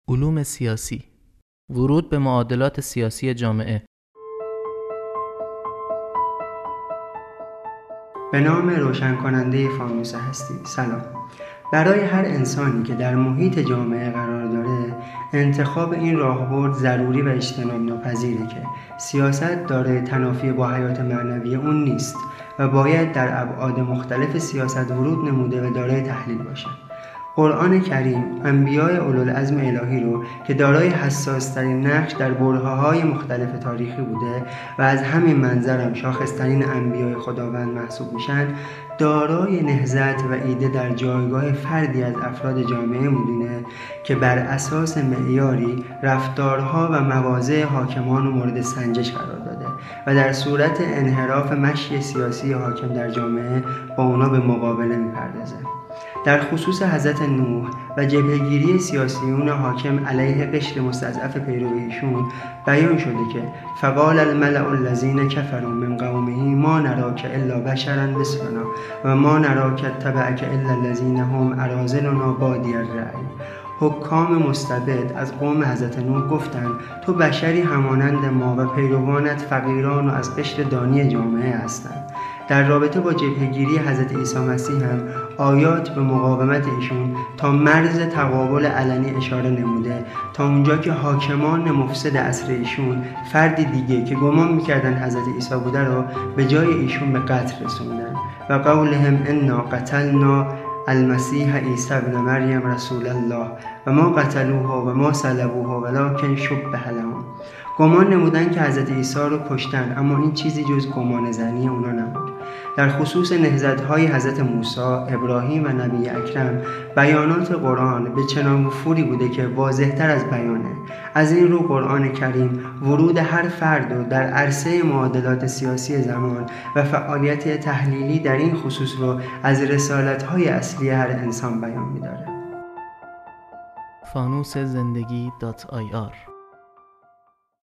علوم سیاسی، ورود به معادلات سیاسی جامعه. به نام روشن کننده فانوس هستی. سلام. برای هر انسانی که در محیط جامعه قرار داره، انتخاب این راهبرد ضروری و اجتناب ناپذیره که سیاست داره تنافی با حیات معنوی اون نیست و باید در ابعاد مختلف سیاست ورود نموده و دارای تحلیل باشه. قرآن کریم انبیاء اولوالعزم الهی رو که دارای حساس‌ترین نقش در برهه‌های مختلف تاریخی بوده و از همین منظر هم شاخص‌ترین انبیاء خداوند محسوب میشن، دارای نهضت و ایده در جایگاه فردی از افراد جامعه میدونه که بر اساس معیاری رفتارها و مواضع حاکمان رو مورد سنجش قرار داده و در صورت انحراف مشی سیاسی حاکم در جامعه با اونا به مقابله میپردازه. در خصوص حضرت نوح و جبهه‌گیری سیاسیون حاکم علیه قشر مستضعف پیرویشون بیان شده که فقال الملأ الذین کفروا من قومه ما نراک الا بشرا مثلنا و ما نراک اتبعک الا الذین هم اراذلنا بادی الرأی. حکام مستبد از قوم حضرت نوح گفتند تو بشری همانند ما و پیروانت فقیران و از قشر دانی جامعه هستند. در رابطه با جبهه‌گیری حضرت عیسی مسیح هم آیات به مقاومت ایشون تا مرز تقابل علنی اشاره نموده، تا اونجا که حاکمان مفسد عصر ایشون فردی دیگه که گمان میکردن حضرت عیسی بوده رو به جای ایشون به قتل رسوندن و قولهم انا قتلنا المسیح عیسی ابن مریم رسول الله و ما قتلوه و ما صلبوه ولکن شبه لهم. گمان نمودن که حضرت عیسی رو کشتن، اما این چیزی جز گمان زنی اونا نبود. در خصوص نهضت‌های حضرت موسی، ابراهیم و نبی اکرم بیانات قرآن به چنان وفوری بوده که واضح‌تر از بیانه. از این رو قرآن کریم ورود هر فرد رو در عرصه معادلات سیاسی زمان و فعالیت تحلیلی در این خصوص رو از رسالت‌های اصلی هر انسان بیان می‌داره. fanusezendegi.ir